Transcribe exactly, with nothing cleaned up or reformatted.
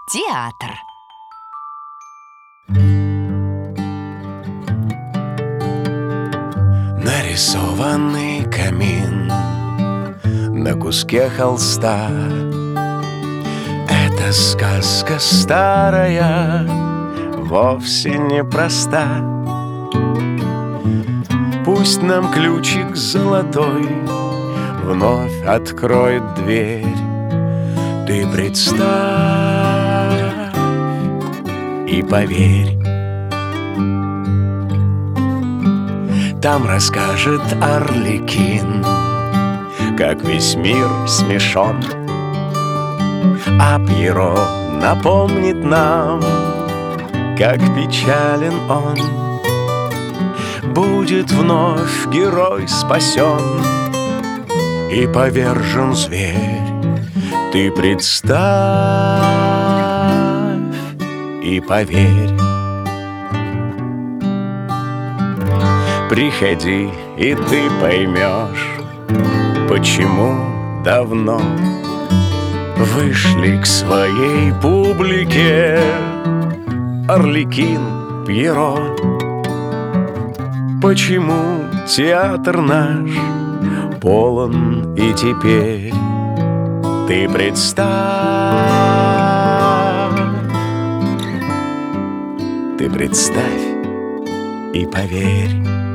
Театр. Нарисованный камин на куске холста. Эта сказка старая вовсе не проста. Пусть нам ключик золотой вновь откроет дверь. Ты представь и поверь. Там расскажет Арлекин, как весь мир смешон, а Пьеро напомнит нам, как печален он. Будет вновь герой спасен и повержен зверь. Ты представь и поверь. Приходи, и ты поймешь, почему давно вышли к своей публике Арлекин, Пьеро. Почему театр наш полон и теперь. Ты представь, ты представь и поверь.